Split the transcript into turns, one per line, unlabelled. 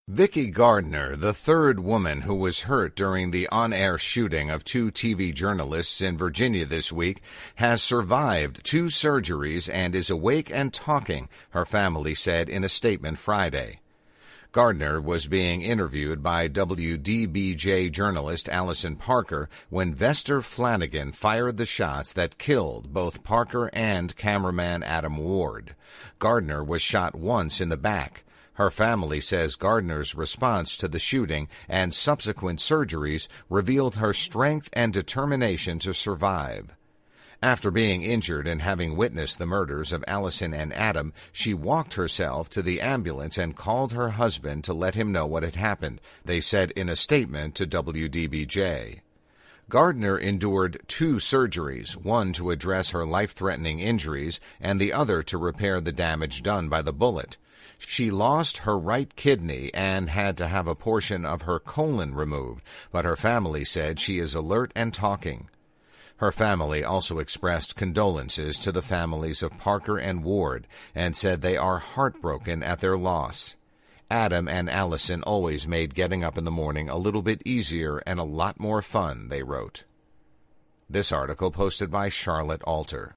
Vicki Gardner, the third woman who was hurt during the on-air shooting of two TV journalists in Virginia this week, has survived 2 surgeries and is awake and talking, her family said in a statement Friday. Gardner was being interviewed by WDBJ journalist Allison Parker when Vester Flanagan fired the shots that killed both Parker and cameraman Adam Ward. Gardner was shot once in the back. Her family says Gardner's response to the shooting and subsequent surgeries revealed her strength and determination to survive. After being injured and having witnessed the murders of Allison and Adam, she walked herself to the ambulance and called her husband to let him know what had happened, they said in a statement to WDBJ. Gardner endured 2 surgeries, one to address her life-threatening injuries and the other to repair the damage done by the bullet. She lost her right kidney and had to have a portion of her colon removed, but her family said she is alert and talking. Her family also expressed condolences to the families of Parker and Ward and said they are heartbroken at their loss. Adam and Allison always made getting up in the morning a little bit easier and a lot more fun, they wrote. This article posted by Charlotte Alter.